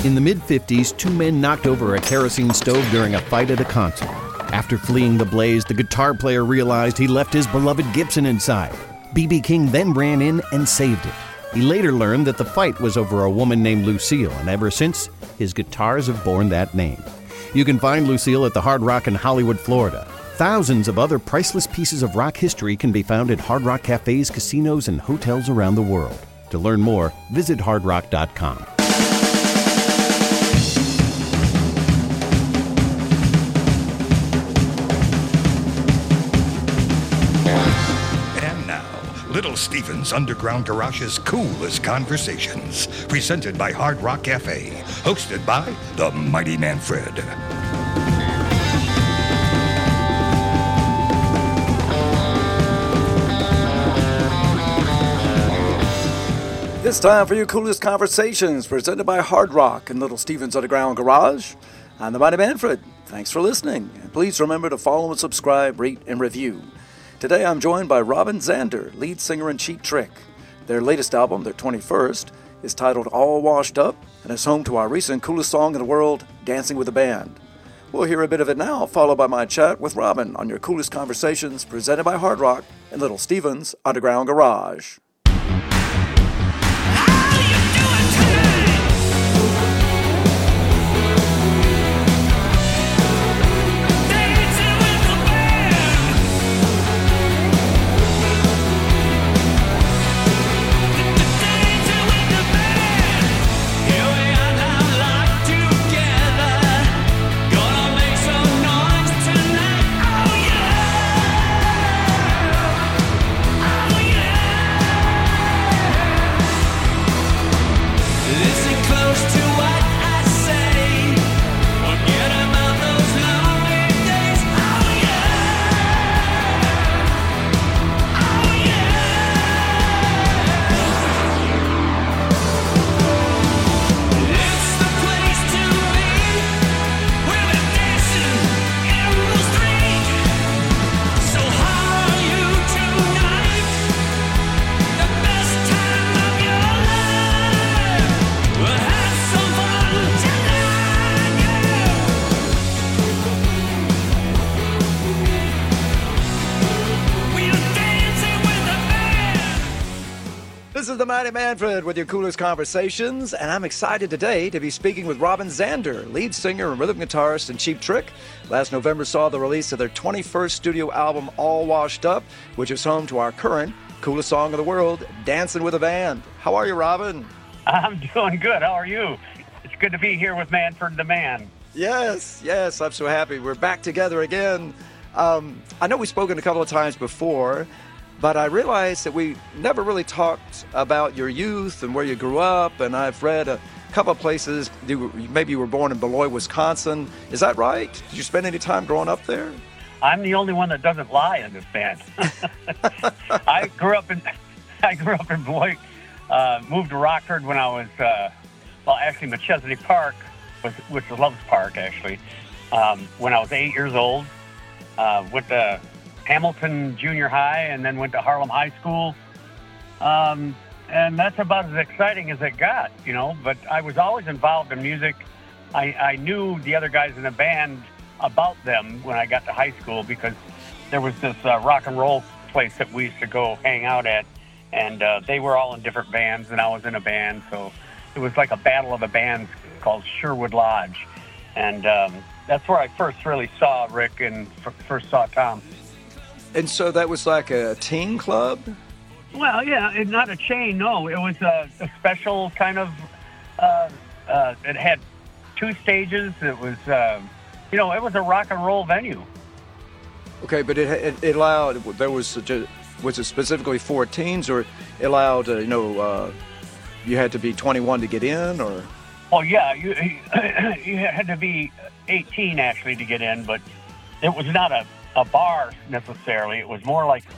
In the mid-50s, two men knocked over a kerosene stove during a fight at a concert. After fleeing the blaze, the guitar player realized he left his beloved Gibson inside. B.B. King then ran in and saved it. He later learned that the fight was over a woman named Lucille, and ever since, his guitars have borne that name. You can find Lucille at the Hard Rock in Hollywood, Florida. Thousands of other priceless pieces of rock history can be found at Hard Rock cafes, casinos, and hotels around the world. To learn more, visit hardrock.com. Little Steven's Underground Garage's Coolest Conversations, presented by Hard Rock Cafe, hosted by the Mighty Manfred. It's time for your Coolest Conversations, presented by Hard Rock and Little Steven's Underground Garage. I'm the Mighty Manfred. Thanks for listening. And please remember to follow and subscribe, rate, and review. Today I'm joined by Robin Zander, lead singer in Cheap Trick. Their latest album, their 21st, is titled All Washed Up and is home to our recent coolest song in the world, Dancing with a Band. We'll hear a bit of it now, followed by my chat with Robin on your Coolest Conversations, presented by Hard Rock and Little Steven's Underground Garage. This is the Mighty Manfred with your Coolest Conversations, and I'm excited today to be speaking with Robin Zander, lead singer and rhythm guitarist in Cheap Trick. Last November saw the release of their 21st studio album, All Washed Up, which is home to our current coolest song in the world, Dancing with a Band. How are you, Robin? I'm doing good. How are you? It's good to be here with Manfred the Man. Yes, I'm so happy. We're back together again. I know we've spoken a couple of times before, but I realized that we never really talked about your youth and where you grew up, and I've read a couple of places. Maybe you were born in Beloit, Wisconsin. Is that right? Did you spend any time growing up there? I'm the only one that doesn't lie in this band. I grew up in Beloit, moved to Rockford when I was, actually McChesney Park, which is Loves Park, actually, when I was 8 years old. Went to Hamilton Junior High and then went to Harlem High School. And that's about as exciting as it got, but I was always involved in music. I knew the other guys in the band about them when I got to high school because there was this rock and roll place that we used to go hang out at, and they were all in different bands and I was in a band, so it was like a battle of the bands called Sherwood Lodge. And that's where I first really saw Rick and first saw Tom. And so that was like a teen club? Well, yeah, not a chain, no. It was a special kind of, it had two stages. It was, it was a rock and roll venue. Okay, but it allowed, was it specifically for teens, or it allowed, you had to be 21 to get in, or? Oh, yeah, you had to be 18, actually, to get in, but it was not a bar, necessarily. It was more like,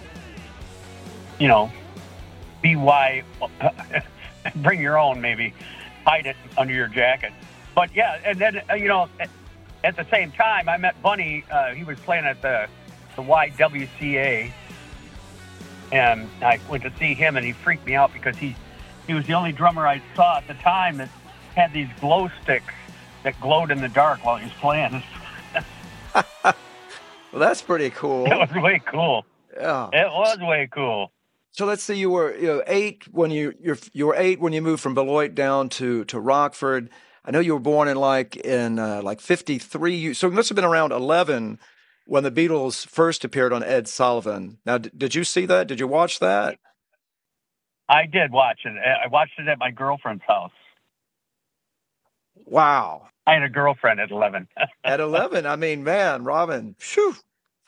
BY, bring your own, maybe. Hide it under your jacket. But, yeah, and then, at the same time, I met Bunny. He was playing at the YWCA, and I went to see him, and he freaked me out because he was the only drummer I saw at the time that had these glow sticks that glowed in the dark while he was playing. Well, that's pretty cool. It was way cool. Yeah. It was way cool. So let's say you were 8 when you were 8 when you moved from Beloit down to Rockford. I know you were born in like 53. So you must have been around 11 when the Beatles first appeared on Ed Sullivan. Now, did you see that? Did you watch that? I did watch it. I watched it at my girlfriend's house. Wow. I had a girlfriend at 11. At 11, I mean, man, Robin, phew.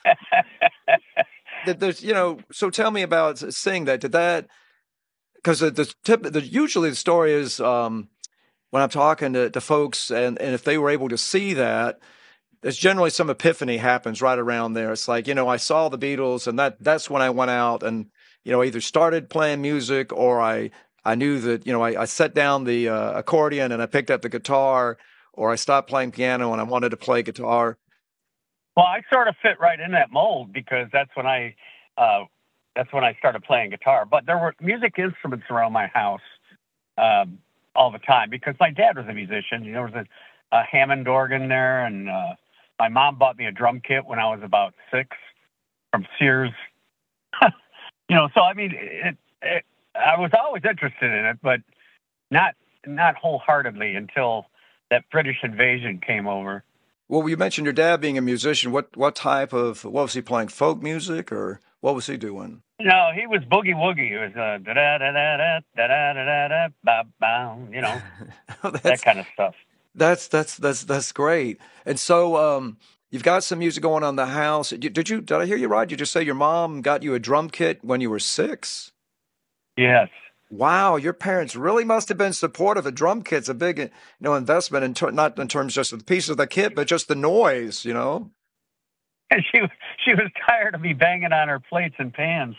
There's, so tell me about seeing that. Did that, because usually the story is when I'm talking to folks and if they were able to see that, there's generally some epiphany happens right around there. It's like, I saw the Beatles and that's when I went out and, either started playing music or I knew that, I set down the accordion and I picked up the guitar, or I stopped playing piano and I wanted to play guitar. Well, I sort of fit right in that mold because that's when I started playing guitar. But there were music instruments around my house all the time because my dad was a musician. There was a Hammond organ there, and my mom bought me a drum kit when I was about 6 from Sears. So I mean, I was always interested in it, but not wholeheartedly until that British invasion came over. Well, you mentioned your dad being a musician. What was he playing? Folk music, or what was he doing? No, he was boogie woogie. He was da da da da da da da da ba ba. That kind of stuff. That's great. And so you've got some music going on in the house. Did I hear you right? Did you just say your mom got you a drum kit when you were 6? Yes. Wow, your parents really must have been supportive. A drum kit's a big, investment not in terms just of the piece of the kit, but just the noise, And she was tired of me banging on her plates and pans.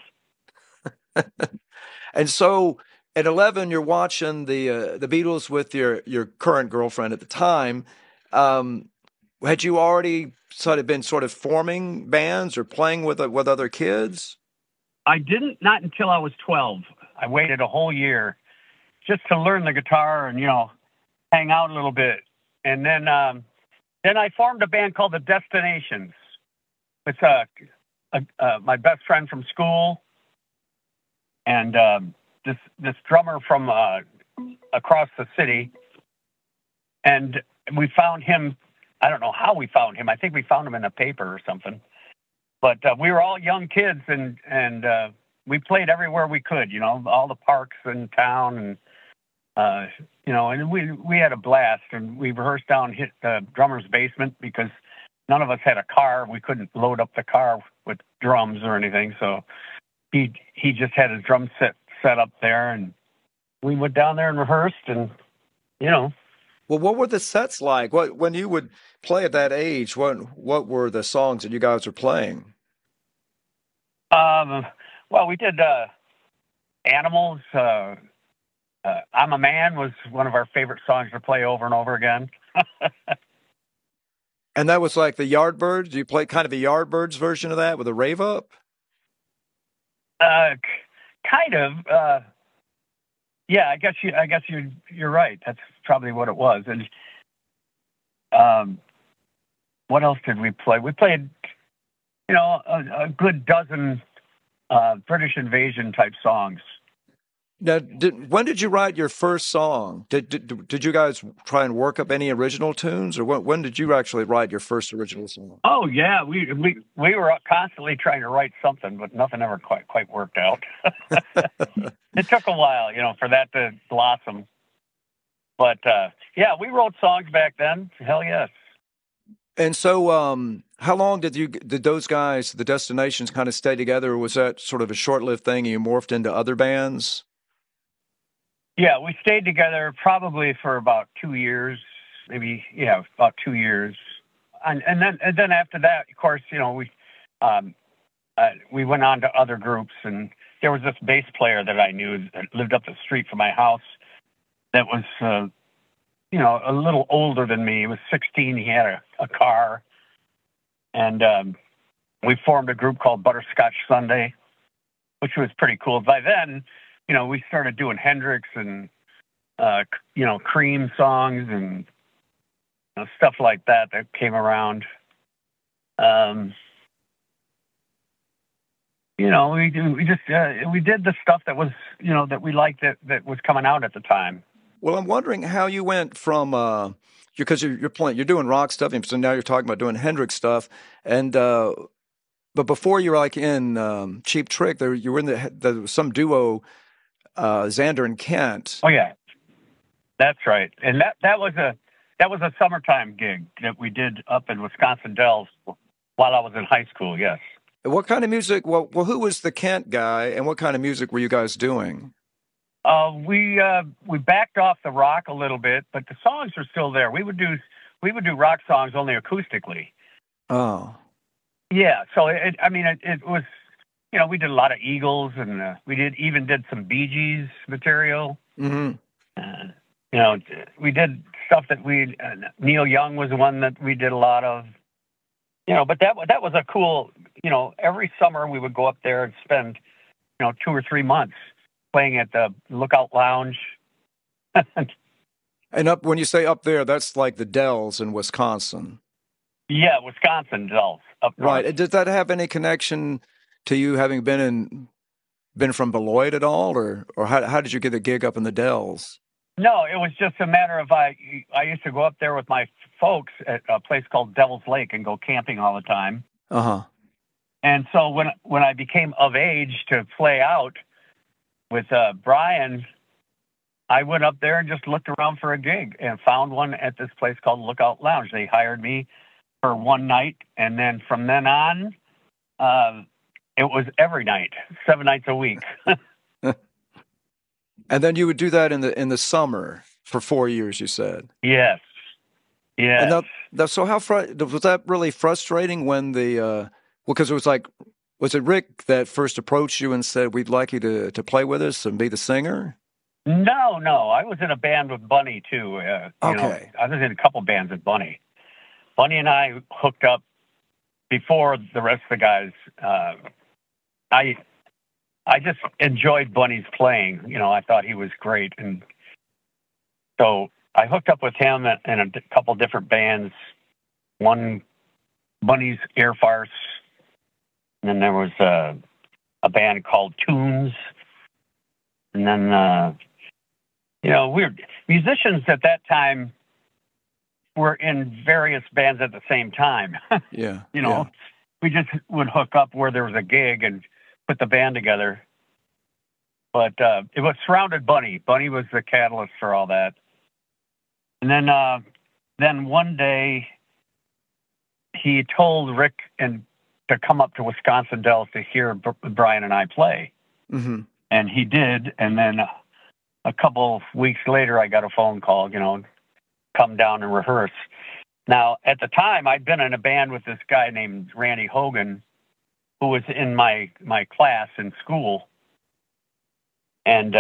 And so at 11, you're watching the Beatles with your current girlfriend at the time. Had you already been forming bands or playing with other kids? I didn't, not until I was 12. I waited a whole year just to learn the guitar and, hang out a little bit. And then I formed a band called the Destinations. It's my best friend from school and this drummer from across the city. And we found him. I don't know how we found him. I think we found him in a paper or something. But we were all young kids and we played everywhere we could, all the parks in town, and and we had a blast. And we rehearsed down hit the drummer's basement because none of us had a car. We couldn't load up the car with drums or anything, so he just had his drum set up there, and we went down there and rehearsed, and Well, what were the sets like? When you would play at that age? What were the songs that you guys were playing? Well, we did Animals. I'm a Man was one of our favorite songs to play over and over again. And that was like the Yardbirds? You play kind of the Yardbirds version of that with a rave up? Kind of. Yeah, I guess you're right. That's probably what it was. And what else did we play? We played, a good dozen British invasion type songs. Now, when did you write your first song? Did you guys try and work up any original tunes, or when did you actually write your first original song? Oh yeah, we were constantly trying to write something, but nothing ever quite worked out. It took a while, for that to blossom. But yeah, we wrote songs back then. Hell yes. And so, how long did those guys, the Destinations, kind of stay together? Or was that sort of a short-lived thing, and you morphed into other bands? Yeah, we stayed together probably for about 2 years, maybe. Yeah, about 2 years, and then after that, of course, we went on to other groups, and there was this bass player that I knew that lived up the street from my house that was, a little older than me. He was 16. He had a car, and we formed a group called Butterscotch Sunday, which was pretty cool. By then, we started doing Hendrix and Cream songs and stuff like that came around. We did the stuff that was, that we liked that was coming out at the time. Well, I'm wondering how you went from because you're doing rock stuff, and so now you're talking about doing Hendrix stuff, and but before you were like in Cheap Trick, you were in some duo, Xander and Kent. Oh yeah, that's right, and that was a summertime gig that we did up in Wisconsin Dells while I was in high school. Yes. What kind of music? Well, who was the Kent guy, and what kind of music were you guys doing? We backed off the rock a little bit, but the songs are still there. We would do rock songs only acoustically. Oh, yeah. So it was, we did a lot of Eagles, and we did some Bee Gees material. Mm-hmm. We did stuff that Neil Young was the one that we did a lot of. But that was a cool. Every summer we would go up there and spend, 2 or 3 months playing at the Lookout Lounge. And when you say up there, that's like the Dells in Wisconsin. Yeah, Wisconsin Dells up north. Right. Does that have any connection to you having been from Beloit at all, or how did you get a gig up in the Dells? No, it was just a matter of I used to go up there with my folks at a place called Devil's Lake and go camping all the time. Uh-huh. And so when I became of age to play out with Brian, I went up there and just looked around for a gig and found one at this place called Lookout Lounge. They hired me for one night, and then from then on, it was every night, 7 nights a week. And then you would do that in the summer for 4 years, you said. Yes. And so was that really frustrating when because it was like, was it Rick that first approached you and said, we'd like you to play with us and be the singer? No. I was in a band with Bunny, too. Okay. I was in a couple bands with Bunny. Bunny and I hooked up before the rest of the guys. I just enjoyed Bunny's playing. I thought he was great. And so I hooked up with him in a couple different bands. One, Bunny's Air Farce. And then there was a band called Tunes. And then, musicians at that time were in various bands at the same time. Yeah. We just would hook up where there was a gig and put the band together. But it was surrounded Bunny. Bunny was the catalyst for all that. And then one day he told Rick to come up to Wisconsin Dells to hear Brian and I play. Mm-hmm. And he did. And then a couple of weeks later, I got a phone call, come down and rehearse. Now, at the time, I'd been in a band with this guy named Randy Hogan, who was in my class in school. And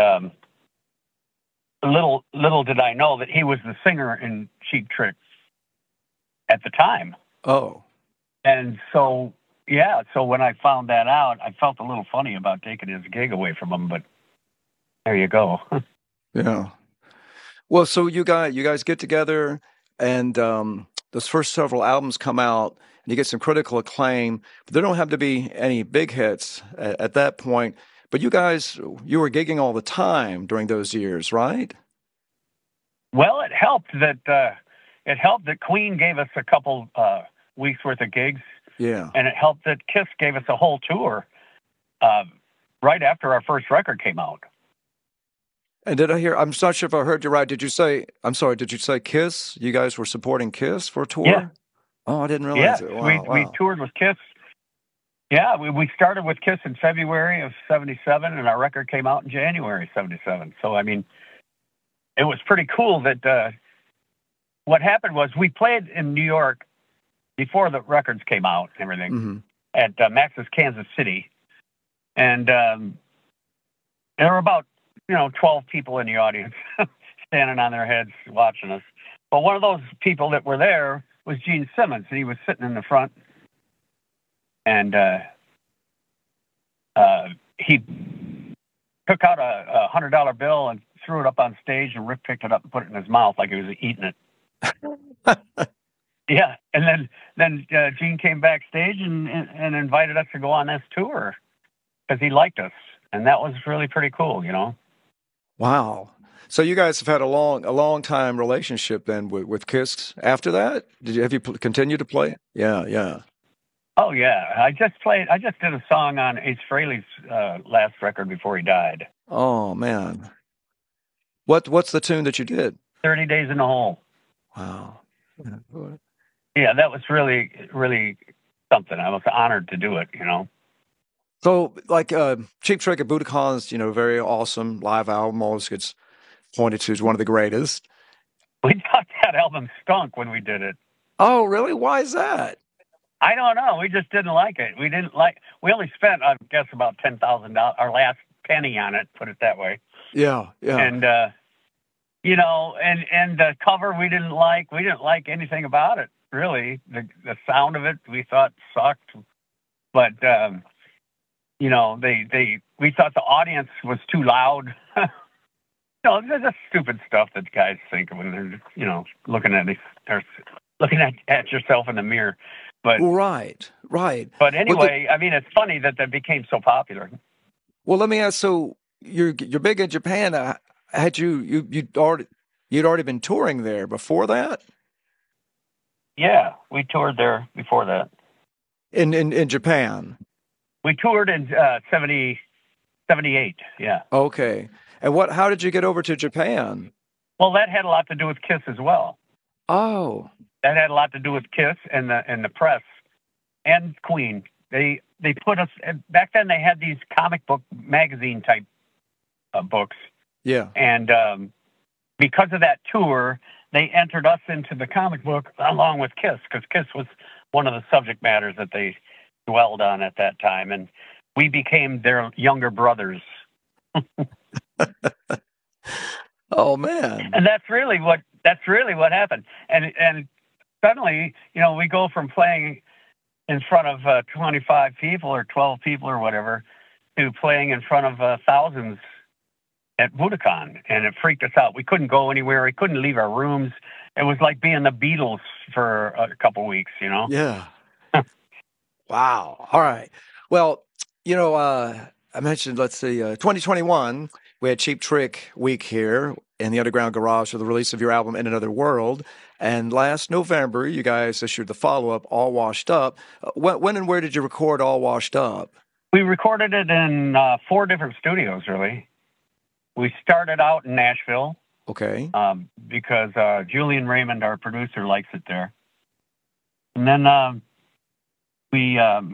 little did I know that he was the singer in Cheap Trick at the time. Oh. And so when I found that out, I felt a little funny about taking his gig away from him, but there you go. Yeah. Well, so you guys get together, and those first several albums come out, and you get some critical acclaim, but there don't have to be any big hits at that point. But you were gigging all the time during those years, right? Well, it helped that Queen gave us a couple weeks worth of gigs. Yeah. And it helped that Kiss gave us a whole tour right after our first record came out. And did I hear, I'm not sure if I heard you right, did you say Kiss? You guys were supporting Kiss for a tour? Yeah. Oh, I didn't realize it. Wow, we toured with Kiss. Yeah, we started with Kiss in February of 77, and our record came out in January of 77. So, it was pretty cool that what happened was we played in New York before the records came out and everything, mm-hmm. at Max's Kansas City. And there were about, 12 people in the audience standing on their heads watching us. But one of those people that were there was Gene Simmons, and he was sitting in the front. And he took out a $100 bill and threw it up on stage, and Rick picked it up and put it in his mouth like he was eating it. Yeah, and then Gene came backstage and invited us to go on this tour because he liked us, and that was really pretty cool, you know. Wow. So you guys have had a long time relationship then with Kiss after that? Have you continued to play? Yeah, yeah. Oh yeah, I just did a song on Ace Frehley's last record before he died. Oh man. What's the tune that you did? 30 Days in the Hole. Wow. Yeah, that was really, really something. I was honored to do it, you know. So, like, Cheap Trick at Budokan's, very awesome live album. Always gets pointed to as one of the greatest. We thought that album stunk when we did it. Oh, really? Why is that? I don't know. We just didn't like it. We only spent, I guess, about $10,000, our last penny on it, put it that way. Yeah, yeah. And, and the cover we didn't like. We didn't like anything about it, really. The sound of it we thought sucked. But, we thought the audience was too loud. There's just stupid stuff that guys think when they're, looking at yourself in the mirror. But right. But anyway, it's funny that became so popular. Well, let me ask. So you're big in Japan. Had you'd already been touring there before that? Yeah, we toured there before that. In Japan. We toured in 78. Yeah. Okay. And how did you get over to Japan? Well, that had a lot to do with Kiss as well. Oh. That had a lot to do with Kiss and the press and Queen. They put us back then. They had these comic book magazine type books. Yeah. And because of that tour, they entered us into the comic book along with Kiss, because Kiss was one of the subject matters that they dwelled on at that time, and we became their younger brothers. Oh man! And that's really what happened. And suddenly, we go from playing in front of 25 people or 12 people or whatever to playing in front of thousands at Budokan, and it freaked us out. We couldn't go anywhere. We couldn't leave our rooms. It was like being the Beatles for a couple weeks, Yeah. Wow. All right. Well, I mentioned, 2021, we had Cheap Trick Week here in the Underground Garage for the release of your album, In Another World. And last November, you guys issued the follow-up, All Washed Up. When and where did you record All Washed Up? We recorded it in 4 different studios, really. We started out in Nashville. Okay. Because Julian Raymond, our producer, likes it there. And then we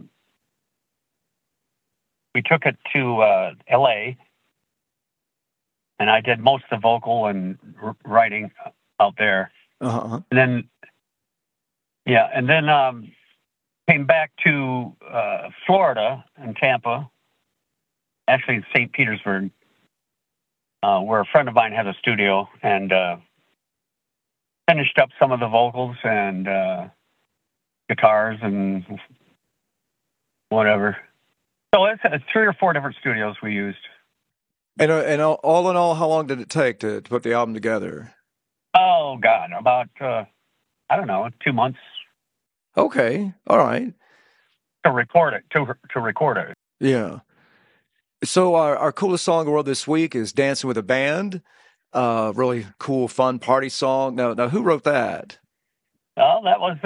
took it to L.A., and I did most of the vocal and writing out there. Uh-huh. And then came back to Florida and Tampa, actually in St. Petersburg, where a friend of mine has a studio, and finished up some of the vocals and guitars and whatever. So it's 3 or 4 different studios we used. And all in all, how long did it take to put the album together? Oh God, about 2 months. Okay, all right. To record it. Yeah. So our coolest song in the world this week is "Dancing with a Band." Really cool, fun party song. Now, who wrote that? Well, that was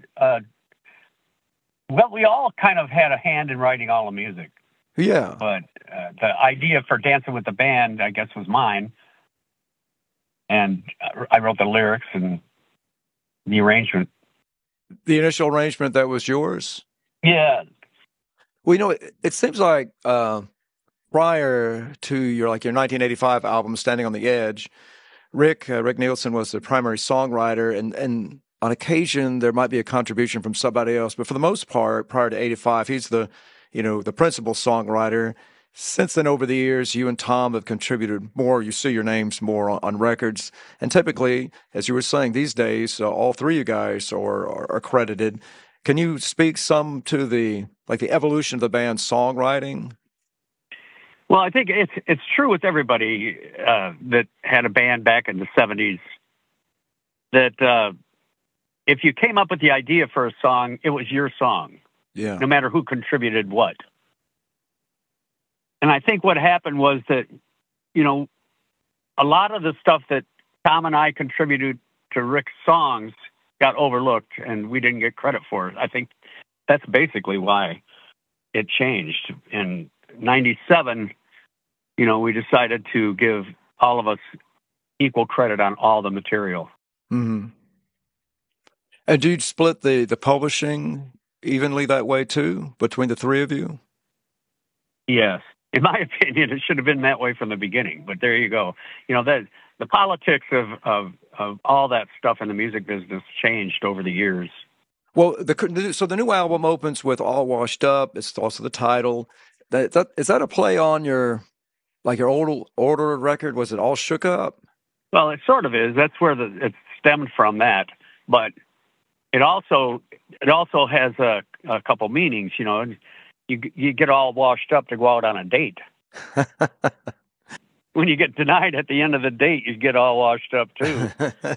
we all kind of had a hand in writing all the music. Yeah. But the idea for "Dancing with the Band," I guess, was mine. And I wrote the lyrics and the arrangement. The initial arrangement, that was yours? Yeah. Well, it seems like prior to your 1985 album, Standing on the Edge, Rick Nielsen was the primary songwriter, and on occasion there might be a contribution from somebody else, but for the most part, prior to 85, he's the principal songwriter. Since then, over the years, you and Tom have contributed more. You see your names more on records. And typically, as you were saying, these days, all 3 of you guys are credited. Can you speak some to the evolution of the band's songwriting? Well, I think it's true with everybody that had a band back in the 70s that if you came up with the idea for a song, it was your song, Yeah. no matter who contributed what. And I think what happened was that, you know, a lot of the stuff that Tom and I contributed to Rick's songs got overlooked and we didn't get credit for it. I think that's basically why it changed. In 97, you know, we decided to give all of us equal credit on all the material. Mm-hmm. And do you split the publishing evenly that way too, between the three of you? Yes. In my opinion, it should have been that way from the beginning, but there you go. You know, that the politics of all that stuff in the music business changed over the years. Well, so the new album opens with All Washed Up. It's also the title. Is that a play on your old older record? Was it All Shook Up? Well, it sort of is. That's where it stemmed from that. But it also has a couple meanings, you know. You get all washed up to go out on a date. When you get denied at the end of the date, you get all washed up too.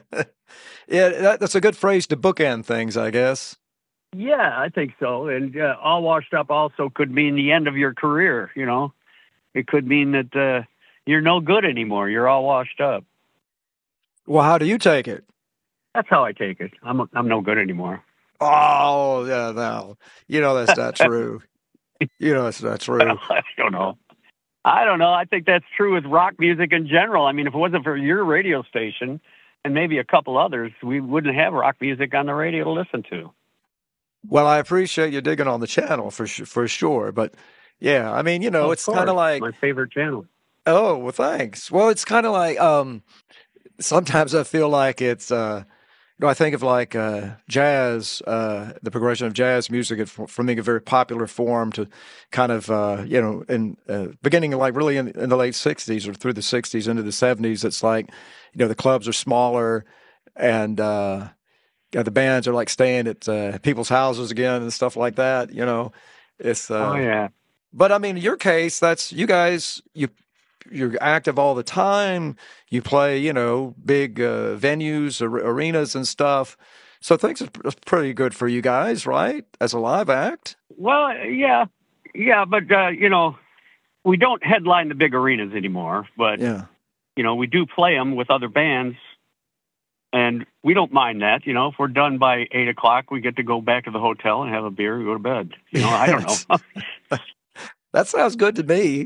Yeah, that's a good phrase to bookend things, I guess. Yeah, I think so. And all washed up also could mean the end of your career, you know. It could mean that you're no good anymore. You're all washed up. Well, how do you take it? That's how I take it. I'm no good anymore. Oh, yeah, no. You know that's not true. You know that's not true. I don't know. I think that's true with rock music in general. I mean, if it wasn't for your radio station and maybe a couple others, we wouldn't have rock music on the radio to listen to. Well, I appreciate you digging on the channel for sure. But yeah, I mean, you know, it's kind of like my favorite channel. Oh, well, thanks. Well, it's kind of like sometimes I feel like it's I think of like jazz, the progression of jazz music from being a very popular form to kind of beginning like really in the late 60s or through the 60s into the 70s. It's like, you know, the clubs are smaller and the bands are like staying at people's houses again and stuff like that. You know, it's oh yeah. But I mean, in your case, that's you guys. You're active all the time. You play, you know, big venues, arenas and stuff. So things are pretty good for you guys, right? As a live act. Well, yeah, but you know, we don't headline the big arenas anymore. But yeah, you know, we do play them with other bands, and we don't mind that. You know, if we're done by 8:00, we get to go back to the hotel and have a beer and go to bed. You know, I don't know. That sounds good to me.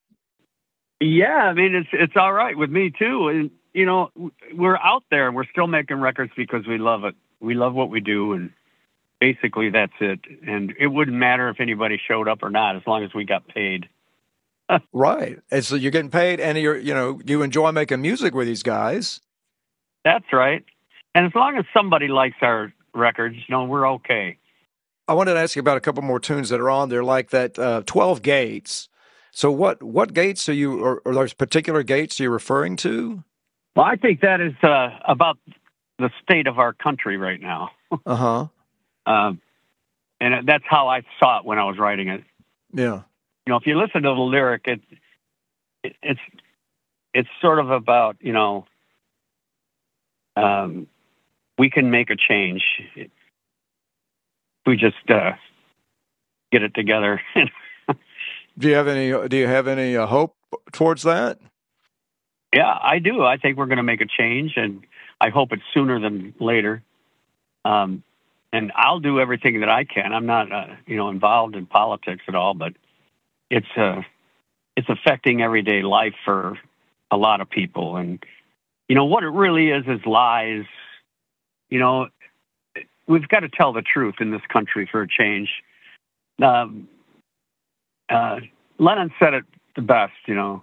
Yeah, I mean, it's all right with me too. And, you know, we're out there and we're still making records because we love it. We love what we do. And basically that's it. And it wouldn't matter if anybody showed up or not, as long as we got paid. Right. And so you're getting paid and you enjoy making music with these guys. That's right. And as long as somebody likes our records, you know, we're okay. I wanted to ask you about a couple more tunes that are on there, like that 12 Gates. So what gates are you, or there's particular gates you're referring to? Well, I think that is about the state of our country right now. Uh-huh. And that's how I saw it when I was writing it. Yeah. You know, if you listen to the lyric, it's sort of about, you know, we can make a change. We just get it together. Do you have any hope towards that? Yeah, I do. I think we're going to make a change, and I hope it's sooner than later. And I'll do everything that I can. I'm not, involved in politics at all, but it's affecting everyday life for a lot of people. And you know what it really is lies. You know, we've got to tell the truth in this country for a change. Lennon said it the best, you know.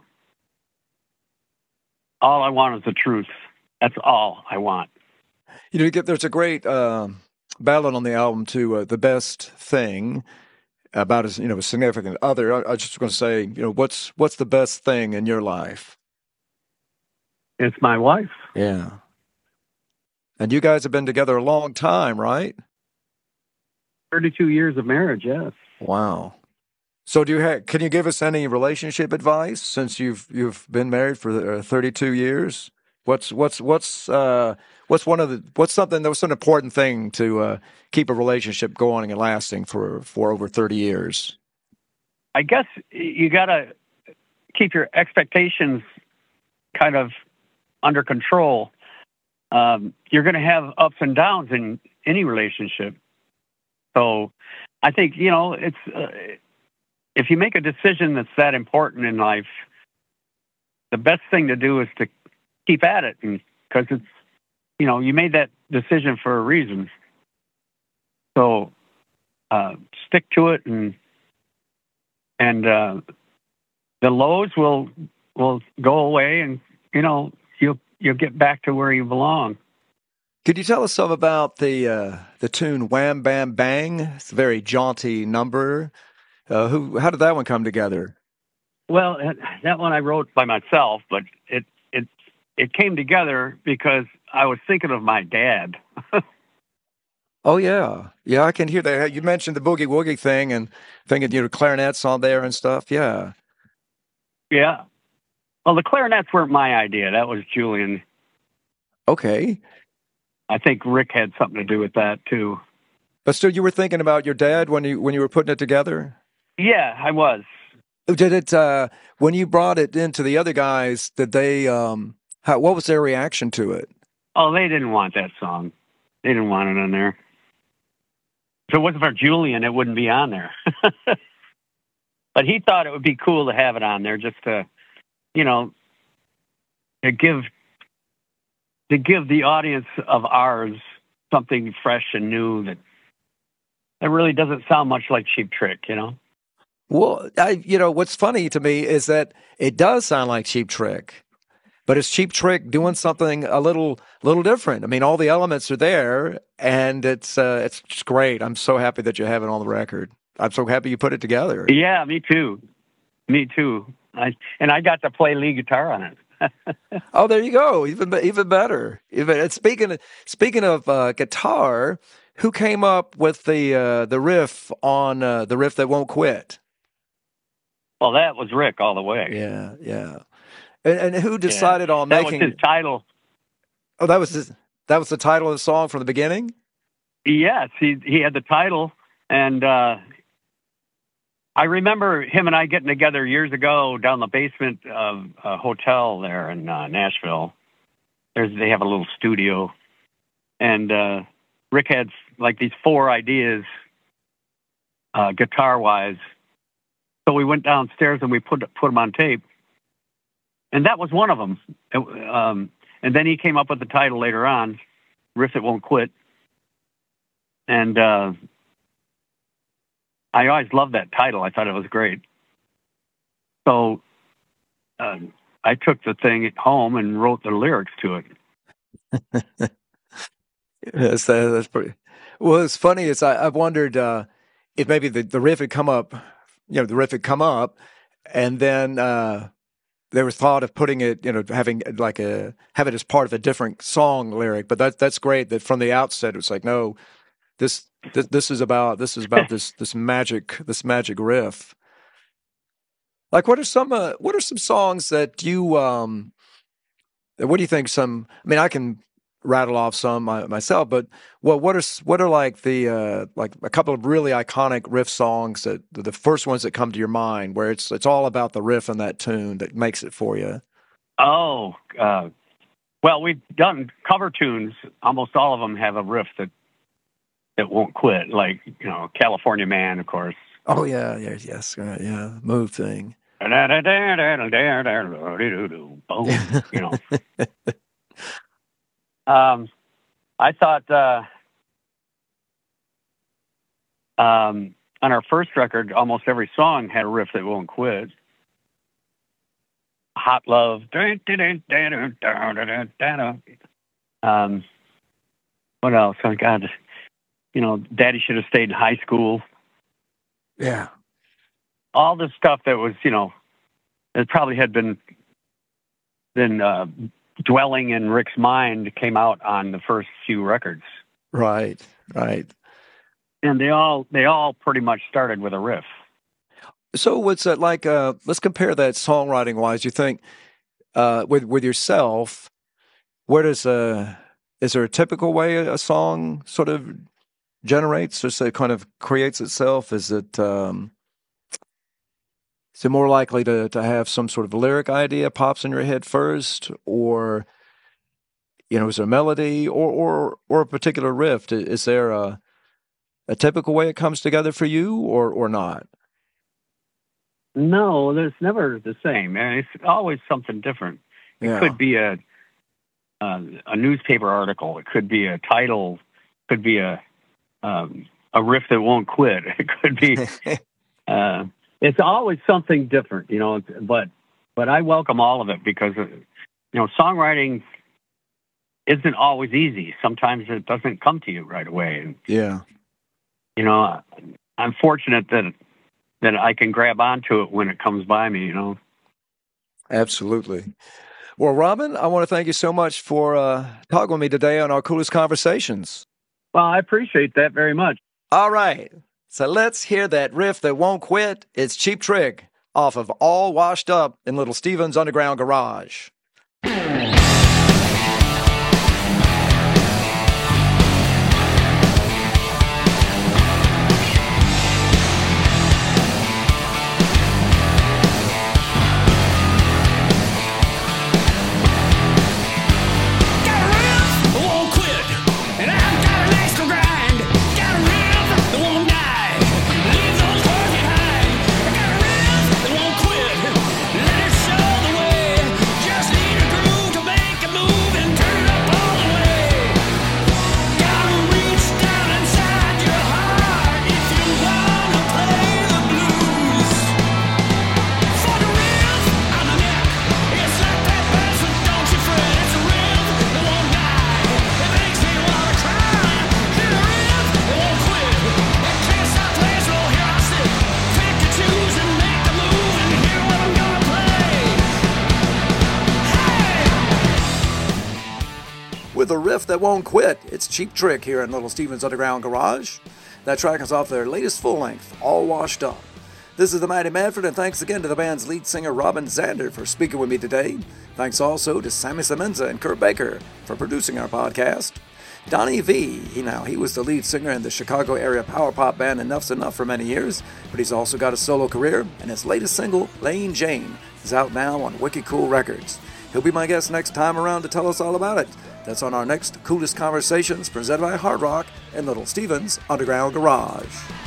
All I want is the truth. That's all I want. You know, there's a great ballad on the album too, "The Best Thing," about a significant other. I was just going to say, you know, what's the best thing in your life? It's my wife. Yeah. And you guys have been together a long time, right? 32 years of marriage, yes. Wow. So can you give us any relationship advice since you've been married for 32 years? What's an important thing to keep a relationship going and lasting for over 30 years? I guess you got to keep your expectations kind of under control. You're going to have ups and downs in any relationship. So I think, it's if you make a decision that's that important in life, the best thing to do is to keep at it, because it's, you made that decision for a reason. So stick to it, and the lows will go away, and you'll get back to where you belong. Could you tell us some about the tune "Wham Bam Bang"? It's a very jaunty number. How did that one come together? Well, that one I wrote by myself, but it came together because I was thinking of my dad. Oh yeah, I can hear that. You mentioned the boogie woogie thing, and thinking clarinets on there and stuff. Yeah. Well, the clarinets weren't my idea. That was Julian. Okay. I think Rick had something to do with that too. But still, you were thinking about your dad when you were putting it together? Yeah, I was. Did it when you brought it into the other guys? Did they? What was their reaction to it? Oh, they didn't want that song. They didn't want it on there. If it wasn't for Julian, it wouldn't be on there. But he thought it would be cool to have it on there, just to, to give the audience of ours something fresh and new that really doesn't sound much like Cheap Trick, Well, what's funny to me is that it does sound like Cheap Trick, but it's Cheap Trick doing something a little different. I mean, all the elements are there, and it's just great. I'm so happy that you have it on the record. I'm so happy you put it together. Yeah, me too. I got to play lead guitar on it. Oh, there you go. Even better. Speaking of guitar, who came up with the riff on the riff that won't quit? Well, that was Rick all the way. Yeah. And who decided on making? That was his title. Oh, that was the title of the song from the beginning? Yes, he had the title, and I remember him and I getting together years ago down the basement of a hotel there in Nashville. They have a little studio, and Rick had like these 4 ideas, guitar-wise. So we went downstairs and we put them on tape, and that was one of them. And then he came up with the title later on, "Riff That Won't Quit," and I always loved that title. I thought it was great. So I took the thing home and wrote the lyrics to it. Yes, that's pretty. Well, it's funny. I've wondered if maybe the riff had come up. The riff had come up, and then there was thought of putting it, having have it as part of a different song lyric. But that's great. That from the outset, it was like, no, this is about this magic riff. Like, what are some songs that you what do you think? I can rattle off some myself, but what are like the like a couple of really iconic riff songs that the first ones that come to your mind, where it's all about the riff and that tune that makes it for you? Oh, well, we've done cover tunes. Almost all of them have a riff that won't quit, like California Man, of course. Oh yeah, yes, yeah, Move thing. I thought on our first record, almost every song had a riff that won't quit. Hot Love. What else? Oh God, Daddy Should Have Stayed in High School. Yeah. All this stuff that was, it probably had been dwelling in Rick's mind came out on the first few records. Right. And they all pretty much started with a riff. So what's that like? Let's compare that songwriting wise. You think with yourself, where does is there a typical way a song sort of generates, just it kind of creates itself? Is it more likely to have some sort of lyric idea pops in your head first, or is there a melody or a particular riff? Is there a typical way it comes together for you, or not? No, there's never the same, and it's always something different. It could be a newspaper article. It could be a title. It could be a riff that won't quit. It could be. It's always something different, But I welcome all of it because songwriting isn't always easy. Sometimes it doesn't come to you right away. Yeah. I'm fortunate that I can grab onto it when it comes by me, Absolutely. Well, Robin, I want to thank you so much for talking with me today on our Coolest Conversations. Well, I appreciate that very much. All right. So let's hear that riff that won't quit. It's Cheap Trick off of All Washed Up in Little Steven's Underground Garage. With a riff that won't quit, it's Cheap Trick here in Little Steven's Underground Garage. That track is off their latest full-length, All Washed Up. This is the Mighty Manfred, and thanks again to the band's lead singer Robin Zander for speaking with me today. Thanks also to Sammy Semenza and Kurt Baker for producing our podcast. Donnie V, he was the lead singer in the Chicago area power pop band Enough's Enough for many years, but he's also got a solo career, and his latest single, Plain Jane, is out now on Wicked Cool Records. He'll be my guest next time around to tell us all about it. That's on our next Coolest Conversations, presented by Hard Rock and Little Steven's Underground Garage.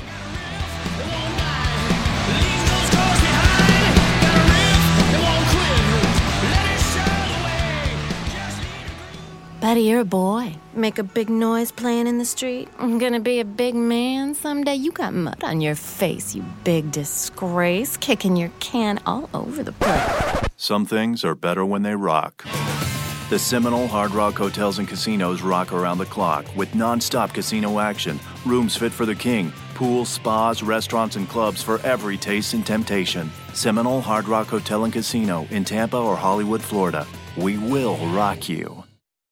Buddy, you're a boy. Make a big noise playing in the street. I'm gonna be a big man someday. You got mud on your face, you big disgrace. Kicking your can all over the place. Some things are better when they rock. The Seminole Hard Rock Hotels and Casinos rock around the clock with non-stop casino action, rooms fit for the king, pools, spas, restaurants, and clubs for every taste and temptation. Seminole Hard Rock Hotel and Casino in Tampa or Hollywood, Florida. We will rock you.